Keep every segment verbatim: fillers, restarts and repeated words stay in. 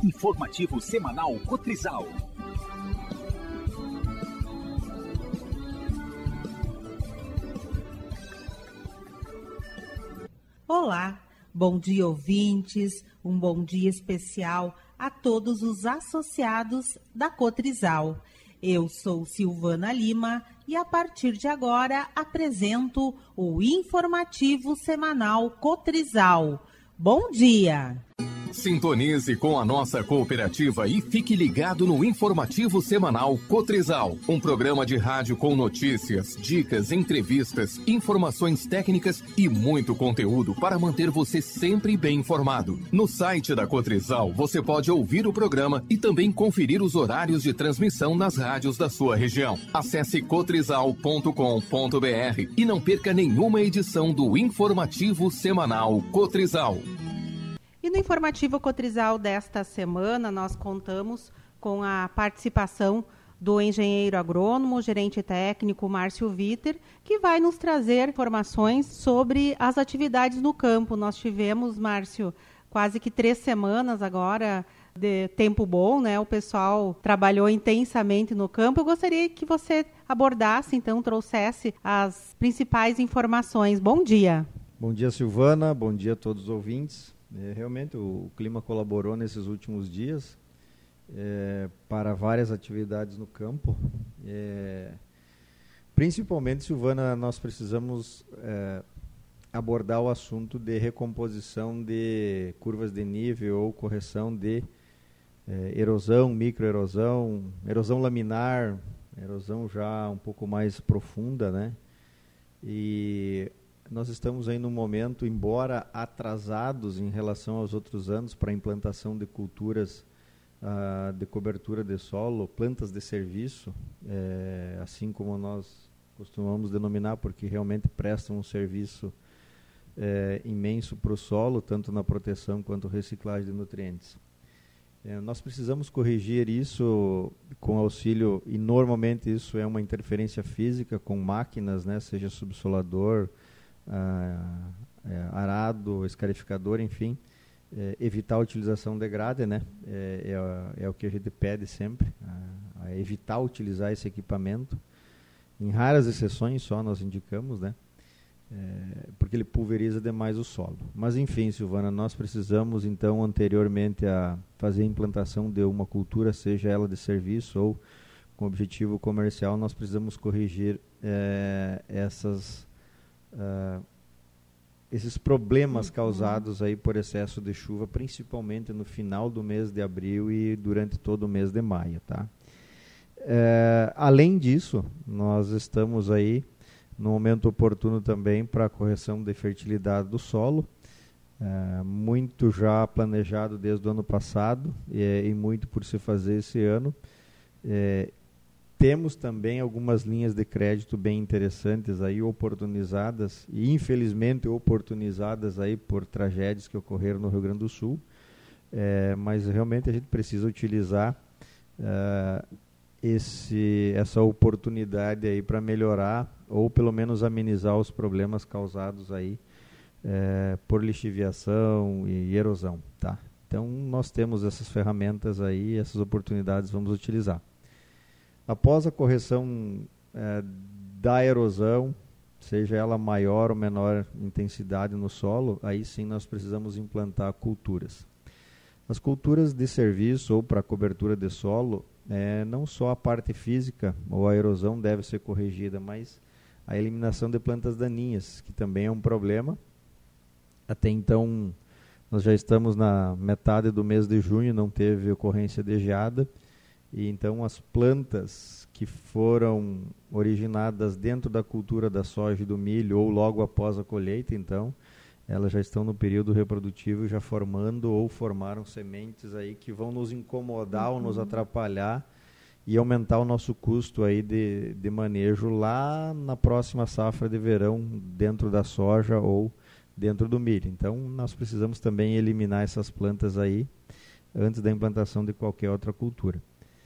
Informativo semanal Cotrizal. Olá, bom dia ouvintes, um bom dia especial a todos os associados da Cotrizal. Eu sou Silvana Lima e a partir de agora apresento o Informativo Semanal Cotrizal. Bom dia! Sintonize com a nossa cooperativa e fique ligado no Informativo Semanal Cotrizal, um programa de rádio com notícias, dicas, entrevistas, informações técnicas e muito conteúdo para manter você sempre bem informado. No site da Cotrizal, você pode ouvir o programa e também conferir os horários de transmissão nas rádios da sua região. Acesse cotrizal ponto com ponto b r e não perca nenhuma edição do Informativo Semanal Cotrizal. E no Informativo Cotrizal desta semana, nós contamos com a participação do engenheiro agrônomo, gerente técnico Márcio Viter, que vai nos trazer informações sobre as atividades no campo. Nós tivemos, Márcio, quase que três semanas agora de tempo bom, né? O pessoal trabalhou intensamente no campo. Eu gostaria que você abordasse, então, trouxesse as principais informações. Bom dia. Bom dia, Silvana. Bom dia a todos os ouvintes. É, realmente o, o clima colaborou nesses últimos dias é, para várias atividades no campo. É, principalmente, Silvana, nós precisamos é, abordar o assunto de recomposição de curvas de nível ou correção de é, erosão, microerosão, erosão laminar, erosão já um pouco mais profunda, né? E nós estamos aí num momento, embora atrasados em relação aos outros anos para a implantação de culturas uh, de cobertura de solo, plantas de serviço, é, assim como nós costumamos denominar, porque realmente prestam um serviço é, imenso para o solo, tanto na proteção quanto reciclagem de nutrientes. É, nós precisamos corrigir isso com auxílio, e normalmente isso é uma interferência física com máquinas, né, seja subsolador, Ah, é, arado, escarificador, enfim, é, evitar a utilização de grade, né? É, é, é o que a gente pede sempre, a, a evitar utilizar esse equipamento. Em raras exceções só nós indicamos, né? É, porque ele pulveriza demais o solo. Mas enfim, Silvana, nós precisamos então anteriormente a fazer a implantação de uma cultura, seja ela de serviço ou com objetivo comercial, nós precisamos corrigir é, essas Uh, esses problemas causados aí por excesso de chuva, principalmente no final do mês de abril e durante todo o mês de maio, tá? Uh, além disso, nós estamos aí no momento oportuno também para a correção de fertilidade do solo, uh, muito já planejado desde o ano passado e, e muito por se fazer esse ano. Uh, Temos também algumas linhas de crédito bem interessantes aí, oportunizadas, e infelizmente oportunizadas aí por tragédias que ocorreram no Rio Grande do Sul, é, mas realmente a gente precisa utilizar uh, esse, essa oportunidade aí para melhorar, ou pelo menos amenizar os problemas causados aí é, por lixiviação e erosão, tá? Então nós temos essas ferramentas aí, essas oportunidades vamos utilizar. Após a correção é, da erosão, seja ela maior ou menor intensidade no solo, aí sim nós precisamos implantar culturas. As culturas de serviço ou para cobertura de solo, é, não só a parte física ou a erosão deve ser corrigida, mas a eliminação de plantas daninhas, que também é um problema. Até então, nós já estamos na metade do mês de junho, não teve ocorrência de geada. E então as plantas que foram originadas dentro da cultura da soja e do milho ou logo após a colheita, então, elas já estão no período reprodutivo já formando ou formaram sementes aí que vão nos incomodar uhum. ou nos atrapalhar e aumentar o nosso custo aí de, de manejo lá na próxima safra de verão dentro da soja ou dentro do milho. Então, nós precisamos também eliminar essas plantas aí antes da implantação de qualquer outra cultura.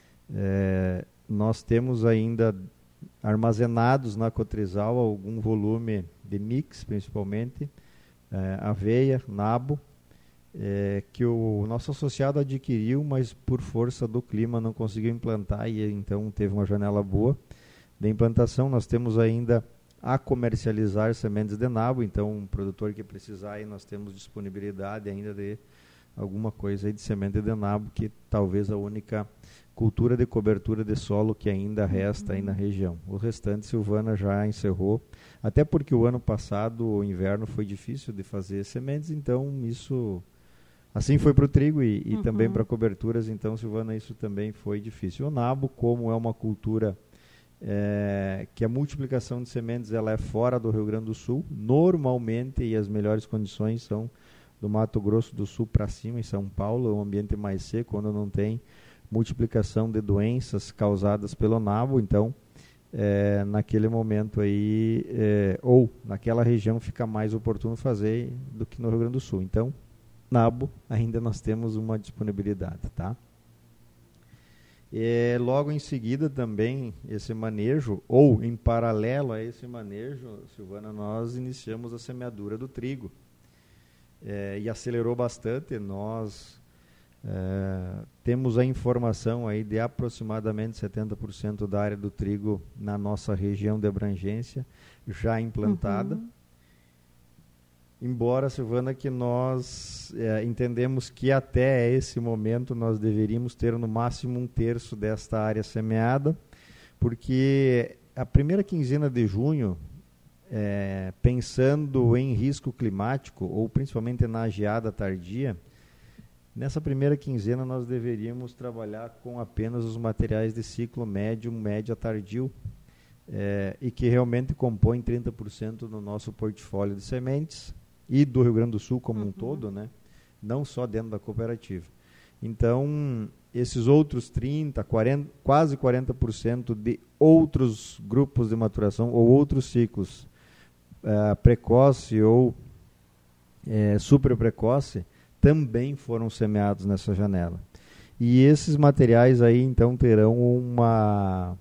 É, nós temos ainda armazenados na Cotrizal algum volume de mix, principalmente, é, aveia, nabo, é, que o nosso associado adquiriu, mas por força do clima não conseguiu implantar e então teve uma janela boa de implantação. Nós temos ainda a comercializar sementes de nabo, então um produtor que precisar, aí nós temos disponibilidade ainda de alguma coisa aí de semente de nabo, que talvez a única cultura de cobertura de solo que ainda resta aí na região. O restante, Silvana já encerrou, até porque o ano passado o inverno foi difícil de fazer sementes, então isso, assim foi para o trigo e, e uhum. também para coberturas, então, Silvana, isso também foi difícil. O nabo, como é uma cultura é, que a multiplicação de sementes ela é fora do Rio Grande do Sul, normalmente, e as melhores condições são do Mato Grosso do Sul para cima, em São Paulo, é um ambiente mais seco, quando não tem multiplicação de doenças causadas pelo nabo, então é, naquele momento aí, é, ou naquela região fica mais oportuno fazer do que no Rio Grande do Sul. Então, nabo, ainda nós temos uma disponibilidade, tá? E logo em seguida também esse manejo, ou em paralelo a esse manejo, Silvana, nós iniciamos a semeadura do trigo. É, e acelerou bastante. Nós é, temos a informação aí de aproximadamente setenta por cento da área do trigo na nossa região de abrangência já implantada. Uhum. Embora, Silvana, que nós é, entendemos que até esse momento nós deveríamos ter no máximo um terço desta área semeada, porque a primeira quinzena de junho, É, pensando em risco climático, ou principalmente na geada tardia, nessa primeira quinzena nós deveríamos trabalhar com apenas os materiais de ciclo médio, média tardio, é, e que realmente compõem trinta por cento do nosso portfólio de sementes, e do Rio Grande do Sul como uhum. um todo, né? Não só dentro da cooperativa. Então, esses outros trinta, quarenta, quase quarenta por cento de outros grupos de maturação, ou outros ciclos, Uh, precoce ou uh, super precoce, também foram semeados nessa janela. E esses materiais aí então terão uma,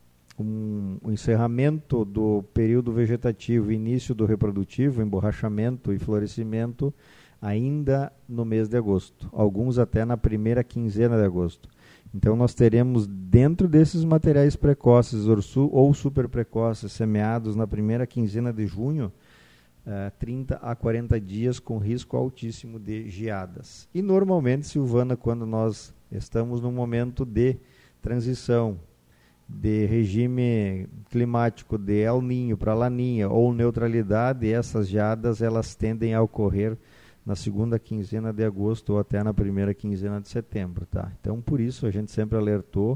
um, um encerramento do período vegetativo, início do reprodutivo, emborrachamento e florescimento ainda no mês de agosto, alguns até na primeira quinzena de agosto. Então nós teremos dentro desses materiais precoces ou super precoces semeados na primeira quinzena de junho, uh, trinta a quarenta dias com risco altíssimo de geadas. E normalmente, Silvana, quando nós estamos num momento de transição de regime climático de El Niño para Laninha ou neutralidade, essas geadas elas tendem a ocorrer na segunda quinzena de agosto ou até na primeira quinzena de setembro, tá? Então, por isso, a gente sempre alertou,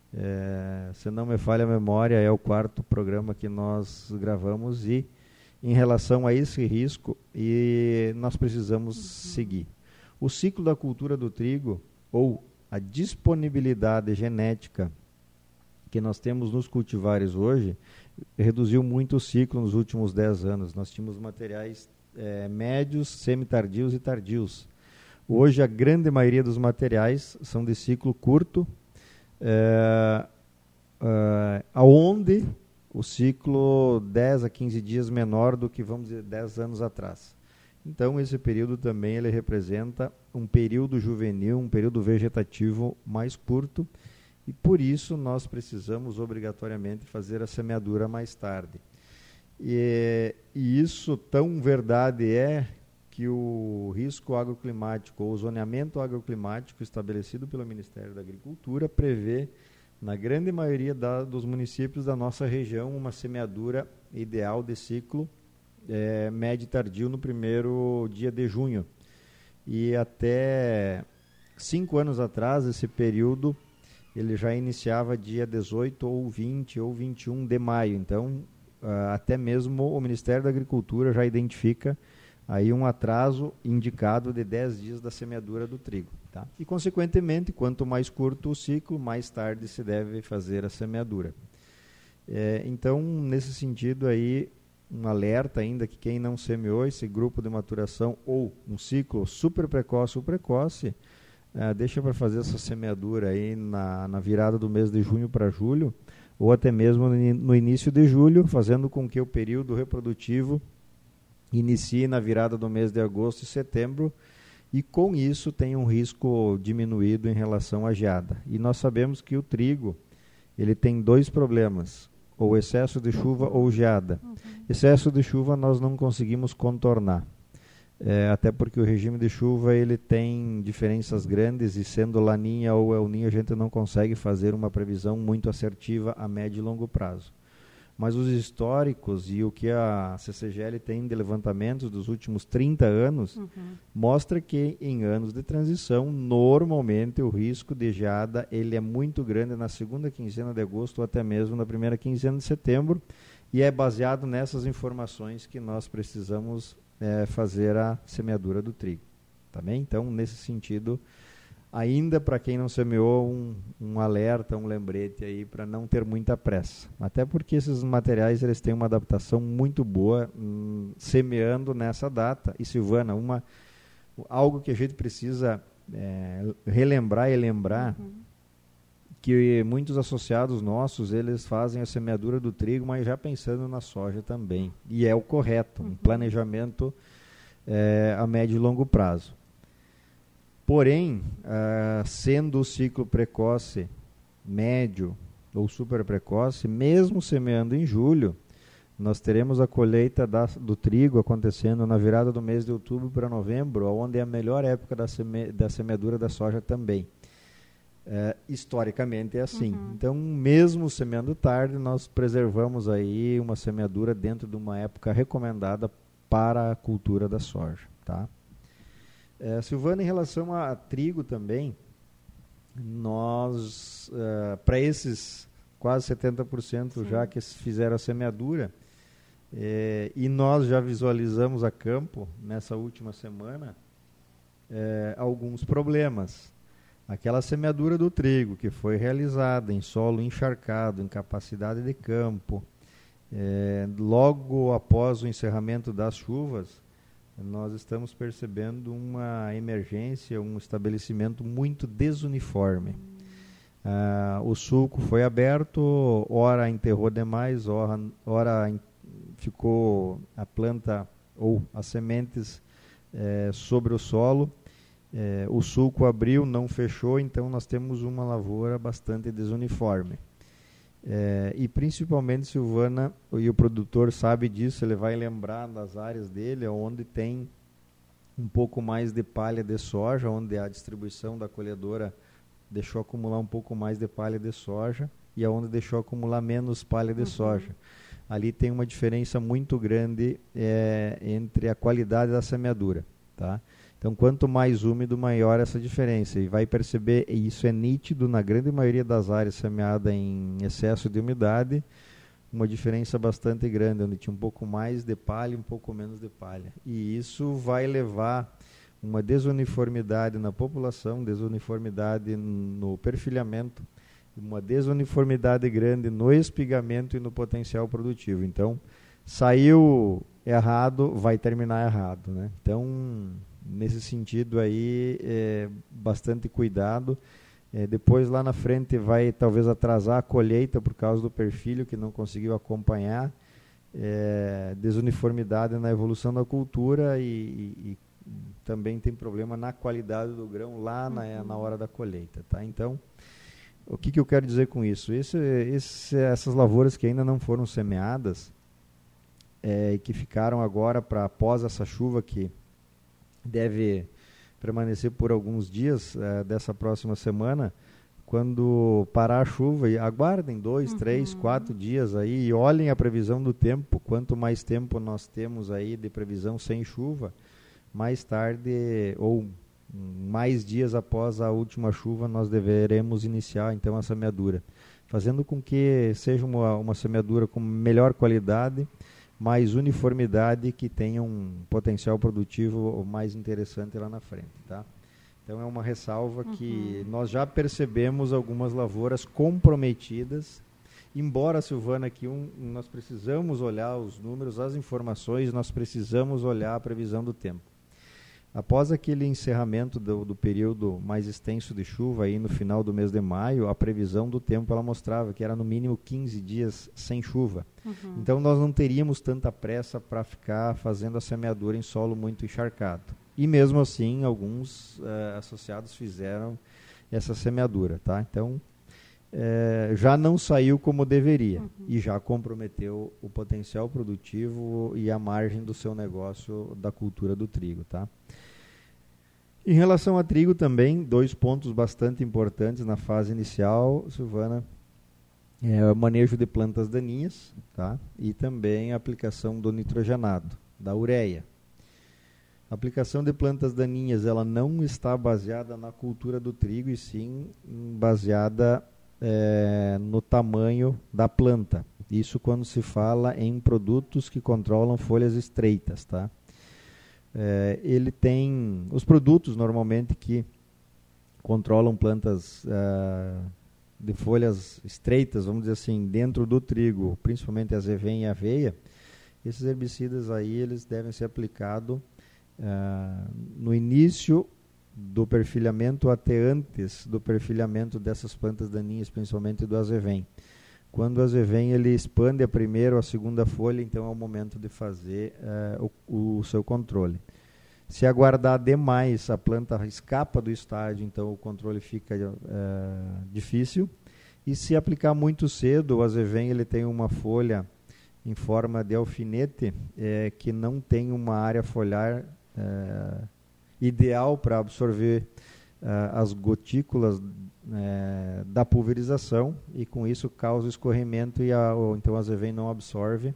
é, se não me falha a memória, é o quarto programa que nós gravamos e em relação a esse risco, e nós precisamos uhum. seguir. O ciclo da cultura do trigo, ou a disponibilidade genética que nós temos nos cultivares hoje, reduziu muito o ciclo nos últimos dez anos. Nós tínhamos materiais É, médios, semi-tardios e tardios. Hoje a grande maioria dos materiais são de ciclo curto, é, é, aonde o ciclo dez a quinze dias menor do que, vamos dizer, dez anos atrás. Então esse período também ele representa um período juvenil, um período vegetativo mais curto, e por isso nós precisamos obrigatoriamente fazer a semeadura mais tarde. E, e isso tão verdade é que o risco agroclimático, ou o zoneamento agroclimático estabelecido pelo Ministério da Agricultura prevê, na grande maioria da, dos municípios da nossa região, uma semeadura ideal de ciclo é, médio e tardio no primeiro dia de junho. E até cinco anos atrás, esse período ele já iniciava dia dezoito ou vinte ou vinte e um de maio. Então, Uh, até mesmo o Ministério da Agricultura já identifica aí um atraso indicado de dez dias da semeadura do trigo. Tá? E, consequentemente, quanto mais curto o ciclo, mais tarde se deve fazer a semeadura. É, então, nesse sentido, aí, um alerta ainda que quem não semeou esse grupo de maturação ou um ciclo super precoce ou precoce, uh, deixa para fazer essa semeadura aí na, na virada do mês de junho para julho, ou até mesmo no início de julho, fazendo com que o período reprodutivo inicie na virada do mês de agosto e setembro, e com isso tem um risco diminuído em relação à geada. E nós sabemos que o trigo ele tem dois problemas, ou excesso de chuva ou geada. Uhum. Excesso de chuva nós não conseguimos contornar, é, até porque o regime de chuva ele tem diferenças grandes e sendo Laninha ou El Niño a gente não consegue fazer uma previsão muito assertiva a médio e longo prazo. Mas os históricos e o que a C C G L tem de levantamentos dos últimos trinta anos uhum. mostra que em anos de transição, normalmente o risco de geada ele é muito grande na segunda quinzena de agosto ou até mesmo na primeira quinzena de setembro, e é baseado nessas informações que nós precisamos é, fazer a semeadura do trigo. Tá bem? Então, nesse sentido, ainda para quem não semeou, um, um alerta, um lembrete aí para não ter muita pressa. Até porque esses materiais eles têm uma adaptação muito boa hum, semeando nessa data. E Silvana, uma, algo que a gente precisa é, relembrar e lembrar, uhum. que muitos associados nossos eles fazem a semeadura do trigo, mas já pensando na soja também. E é o correto, uhum. um planejamento é, a médio e longo prazo. Porém, uh, sendo o ciclo precoce, médio ou super precoce, mesmo semeando em julho, nós teremos a colheita da, do trigo acontecendo na virada do mês de outubro para novembro, onde é a melhor época da, seme, da semeadura da soja também. Uh, historicamente é assim. Uhum. Então, mesmo semeando tarde, nós preservamos aí uma semeadura dentro de uma época recomendada para a cultura da soja, tá? É, Silvana, em relação a, a trigo também, nós, uh, para esses quase setenta por cento Sim. já que fizeram a semeadura, é, e nós já visualizamos a campo, nessa última semana, é, alguns problemas. Aquela semeadura do trigo que foi realizada em solo encharcado, em capacidade de campo, é, logo após o encerramento das chuvas, nós estamos percebendo uma emergência, um estabelecimento muito desuniforme. Ah, o sulco foi aberto, ora enterrou demais, ora, ora in, ficou a planta ou as sementes eh, sobre o solo. Eh, o sulco abriu, não fechou, então nós temos uma lavoura bastante desuniforme. É, e principalmente, Silvana, e o produtor sabe disso, ele vai lembrar das áreas dele onde tem um pouco mais de palha de soja, onde a distribuição da colhedora deixou acumular um pouco mais de palha de soja e onde deixou acumular menos palha de uhum. soja. Ali tem uma diferença muito grande é, entre a qualidade da semeadura, tá? Então, quanto mais úmido, maior essa diferença. E vai perceber, e isso é nítido na grande maioria das áreas semeadas em excesso de umidade, uma diferença bastante grande, onde tinha um pouco mais de palha e um pouco menos de palha. E isso vai levar uma desuniformidade na população, desuniformidade no perfilhamento, uma desuniformidade grande no espigamento e no potencial produtivo. Então, saiu errado, vai terminar errado, né? Então, nesse sentido aí, é, bastante cuidado. É, depois lá na frente vai talvez atrasar a colheita por causa do perfilho que não conseguiu acompanhar, é, desuniformidade na evolução da cultura e, e, e também tem problema na qualidade do grão lá uhum. na, na hora da colheita, tá? Então, o que, que eu quero dizer com isso? Esse, esse, essas lavouras que ainda não foram semeadas é, e que ficaram agora para após essa chuva que deve permanecer por alguns dias uh, dessa próxima semana, quando parar a chuva, e aguardem dois, uhum. três, quatro dias aí e olhem a previsão do tempo. Quanto mais tempo nós temos aí de previsão sem chuva, mais tarde ou mais dias após a última chuva nós deveremos iniciar então a semeadura, fazendo com que seja uma, uma semeadura com melhor qualidade, mais uniformidade, que tenha um potencial produtivo mais interessante lá na frente, tá? Então é uma ressalva uhum. que nós já percebemos algumas lavouras comprometidas, embora, Silvana, aqui um, nós precisamos olhar os números, as informações, nós precisamos olhar a previsão do tempo. Após aquele encerramento do, do período mais extenso de chuva, aí no final do mês de maio, a previsão do tempo ela mostrava que era no mínimo quinze dias sem chuva. Uhum. Então nós não teríamos tanta pressa para ficar fazendo a semeadura em solo muito encharcado. E mesmo assim, alguns uh, associados fizeram essa semeadura, tá? Então, é, já não saiu como deveria, uhum. e já comprometeu o potencial produtivo e a margem do seu negócio da cultura do trigo, tá? Em relação a trigo também, dois pontos bastante importantes na fase inicial, Silvana, é o manejo de plantas daninhas, tá? E também a aplicação do nitrogenado, da ureia. A aplicação de plantas daninhas, ela não está baseada na cultura do trigo, e sim baseada é, no tamanho da planta. Isso quando se fala em produtos que controlam folhas estreitas, tá? É, ele tem os produtos normalmente que controlam plantas uh, de folhas estreitas, vamos dizer assim, dentro do trigo, principalmente azevém e aveia. Esses herbicidas aí, eles devem ser aplicados uh, no início do perfilhamento até antes do perfilhamento dessas plantas daninhas, principalmente do azevém. Quando o azevém ele expande a primeira ou a segunda folha, então é o momento de fazer uh, o, o seu controle. Se aguardar demais, a planta escapa do estágio, então o controle fica uh, difícil. E se aplicar muito cedo, o azevém ele tem uma folha em forma de alfinete é, que não tem uma área foliar é, ideal para absorver é, as gotículas é, da pulverização, e com isso causa escorrimento e a, ou, então o azevém não absorve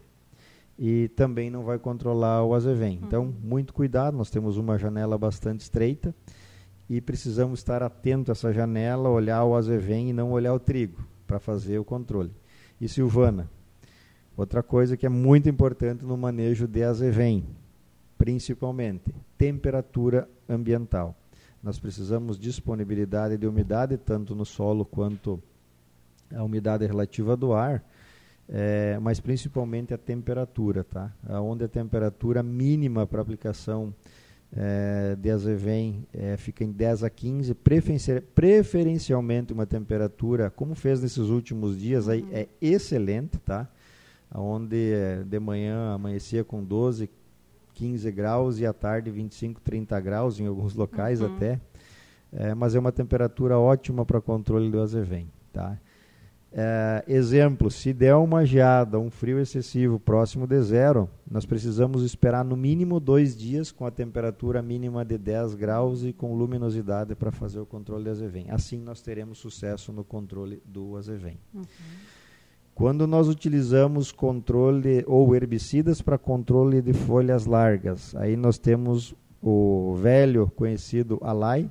e também não vai controlar o azevém. Uhum. Então, muito cuidado, nós temos uma janela bastante estreita e precisamos estar atento a essa janela, olhar o azevém e não olhar o trigo para fazer o controle. E Silvana, outra coisa que é muito importante no manejo de azevém, principalmente, temperatura ambiental. Nós precisamos de disponibilidade de umidade, tanto no solo quanto a umidade relativa do ar, é, mas principalmente a temperatura, tá? Onde a temperatura mínima para aplicação é, de azevém é, fica em dez a quinze, preferenci- preferencialmente uma temperatura, como fez nesses últimos dias, aí, é excelente, tá? Onde é, de manhã amanhecia com doze, quinze graus e à tarde vinte e cinco, trinta graus em alguns locais uhum. até, é, mas é uma temperatura ótima para controle do azevém, tá? É, exemplo, se der uma geada, um frio excessivo próximo de zero, nós precisamos esperar no mínimo dois dias com a temperatura mínima de dez graus e com luminosidade para fazer o controle do azevém. Assim nós teremos sucesso no controle do azevém. Uhum. Quando nós utilizamos controle ou herbicidas para controle de folhas largas, aí nós temos o velho conhecido Alai,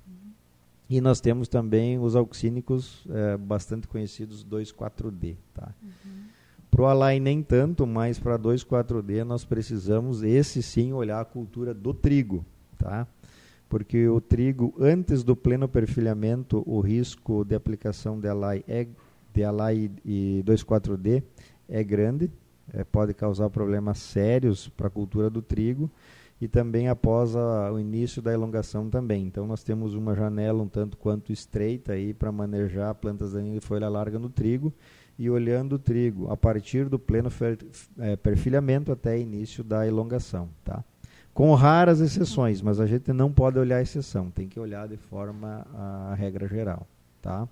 e nós temos também os auxínicos é, bastante conhecidos dois quatro D. Tá? Uhum. Para o Alai nem tanto, mas para dois quatro D nós precisamos, esse sim, olhar a cultura do trigo. Tá? Porque o trigo, antes do pleno perfilhamento, o risco de aplicação de Alai, é, de Alai e dois quatro D é grande, é, pode causar problemas sérios para a cultura do trigo. E também após a, o início da elongação também. Então nós temos uma janela um tanto quanto estreita aí para manejar plantas daninhas de folha larga no trigo, e olhando o trigo a partir do pleno fer, é, perfilhamento até início da elongação, tá? Com raras exceções, mas a gente não pode olhar a exceção, tem que olhar de forma a, a regra geral, tá?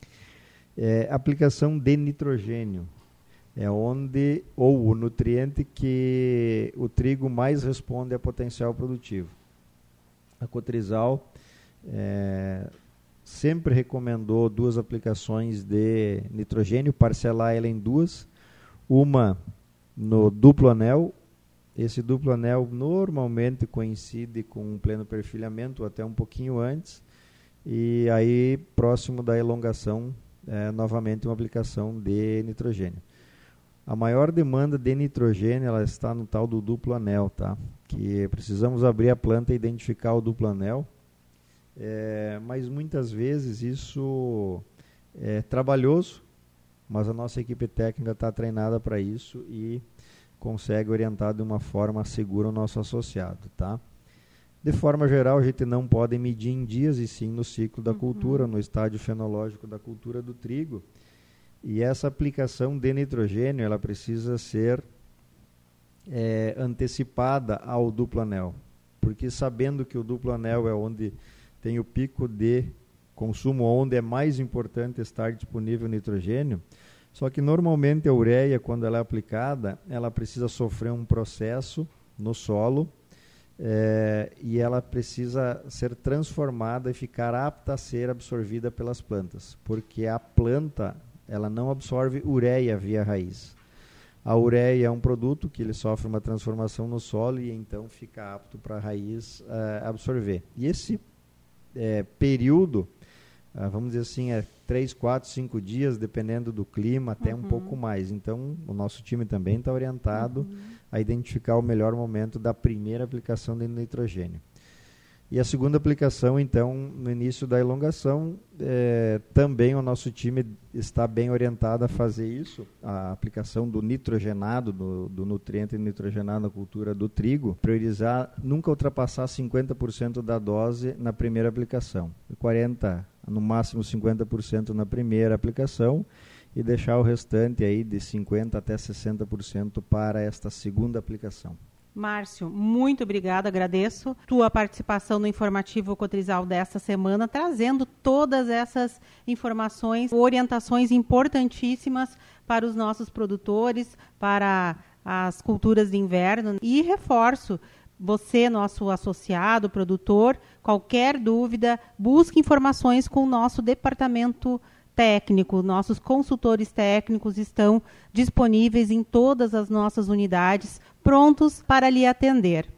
É, aplicação de nitrogênio. É onde, ou o nutriente que o trigo mais responde a potencial produtivo. A Cotrizal é, sempre recomendou duas aplicações de nitrogênio, parcelar ela em duas, uma no duplo anel. Esse duplo anel normalmente coincide com um pleno perfilhamento, até um pouquinho antes, e aí próximo da elongação, é, novamente uma aplicação de nitrogênio. A maior demanda de nitrogênio ela está no tal do duplo anel, tá? Que precisamos abrir a planta e identificar o duplo anel, é, mas muitas vezes isso é trabalhoso, mas a nossa equipe técnica está treinada para isso e consegue orientar de uma forma segura o nosso associado, tá? De forma geral, a gente não pode medir em dias e sim no ciclo da uhum. cultura, no estágio fenológico da cultura do trigo. E essa aplicação de nitrogênio ela precisa ser é, antecipada ao duplo anel. porque sabendo que o duplo anel é onde tem o pico de consumo, onde é mais importante estar disponível nitrogênio, só que normalmente a ureia, quando ela é aplicada, ela precisa sofrer um processo no solo é, e ela precisa ser transformada e ficar apta a ser absorvida pelas plantas, porque a planta ela não absorve ureia via raiz. A ureia é um produto que ele sofre uma transformação no solo e então fica apto para a raiz uh, absorver. E esse é, período, uh, vamos dizer assim, é três, quatro, cinco dias, dependendo do clima, até uhum. um pouco mais. Então, o nosso time também está orientado uhum. a identificar o melhor momento da primeira aplicação de nitrogênio. E a segunda aplicação, então, no início da elongação, é, também o nosso time está bem orientado a fazer isso, a aplicação do nitrogenado, do, do nutriente nitrogenado na cultura do trigo, priorizar nunca ultrapassar cinquenta por cento da dose na primeira aplicação, quarenta por cento, no máximo cinquenta por cento na primeira aplicação, e deixar o restante aí de cinquenta por cento até sessenta por cento para esta segunda aplicação. Márcio, muito obrigada, agradeço tua participação no Informativo Cotrizal desta semana, trazendo todas essas informações, orientações importantíssimas para os nossos produtores, para as culturas de inverno. E reforço, você, nosso associado, produtor, qualquer dúvida, busque informações com o nosso departamento técnico. Nossos consultores técnicos estão disponíveis em todas as nossas unidades, prontos para lhe atender.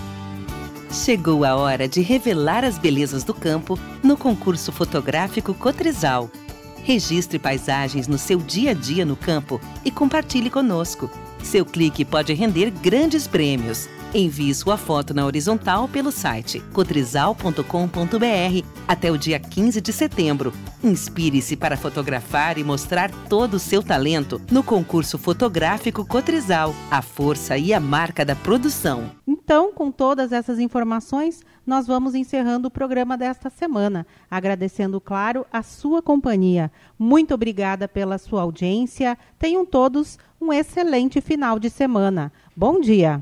Chegou a hora de revelar as belezas do campo no concurso fotográfico Cotrizal. Registre paisagens no seu dia a dia no campo e compartilhe conosco. Seu clique pode render grandes prêmios. Envie sua foto na horizontal pelo site cotrizal ponto com ponto b r até o dia quinze de setembro. Inspire-se para fotografar e mostrar todo o seu talento no concurso fotográfico Cotrizal, a força e a marca da produção. Então, com todas essas informações, nós vamos encerrando o programa desta semana, agradecendo, claro, a sua companhia. Muito obrigada pela sua audiência. Tenham todos um excelente final de semana. Bom dia!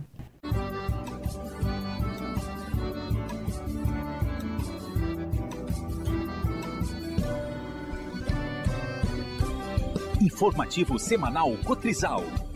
Informativo semanal Cotrizal.